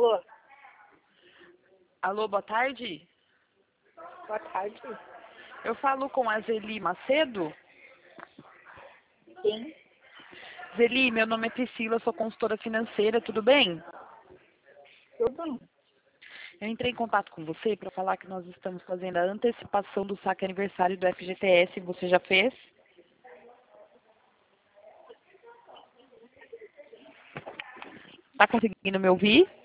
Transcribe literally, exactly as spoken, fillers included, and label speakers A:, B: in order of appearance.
A: Alô?
B: Alô, boa tarde.
A: Boa tarde.
B: Eu falo com a Zeli Macedo.
A: Sim.
B: Zeli, meu nome é Priscila, sou consultora financeira, tudo bem?
A: Tudo?
B: Eu entrei em contato com você para falar que nós estamos fazendo a antecipação do saque aniversário do F G T S. Você já fez? Tá conseguindo me ouvir?